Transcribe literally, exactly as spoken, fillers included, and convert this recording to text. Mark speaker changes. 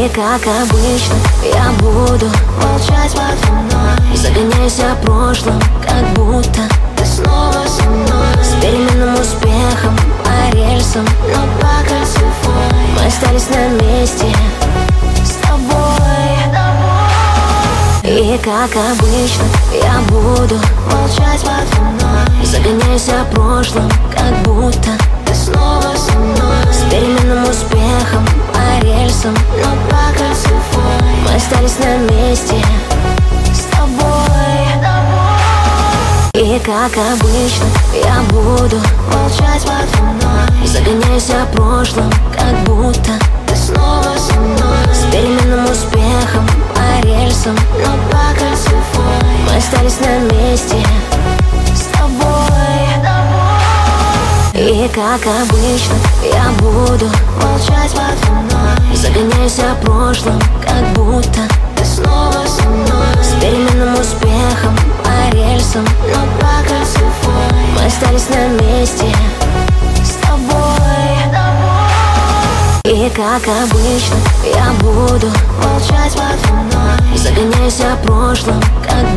Speaker 1: И как обычно я буду
Speaker 2: молчать под луной,
Speaker 1: загоняясь о прошлом, как будто
Speaker 2: ты снова со мной.
Speaker 1: с переменным успехом по рельсам,
Speaker 2: Но по кольцевой
Speaker 1: мы остались на месте
Speaker 2: с тобой.
Speaker 1: И как обычно я буду
Speaker 2: Молчать под луной,
Speaker 1: загоняясь о прошлом, как будто
Speaker 2: ты снова со мной.
Speaker 1: с переменным успехом по рельсам,
Speaker 2: Но по кольцевой
Speaker 1: мы остались на месте
Speaker 2: с тобой.
Speaker 1: И как обычно я буду
Speaker 2: Молчать под луной,
Speaker 1: загоняясь о прошлом, как будто
Speaker 2: ты снова со мной.
Speaker 1: с переменным успехом по рельсам,
Speaker 2: Но по кольцевой
Speaker 1: мы остались на месте
Speaker 2: с тобой.
Speaker 1: И как обычно я буду
Speaker 2: Молчать под луной,
Speaker 1: загоняясь о прошлом, как будто
Speaker 2: ты снова со мной.
Speaker 1: с переменным успехом по рельсам,
Speaker 2: Но по кольцевой
Speaker 1: мы остались на месте
Speaker 2: с тобой.
Speaker 1: И как обычно я буду
Speaker 2: Молчать под луной,
Speaker 1: загоняясь о прошлом, как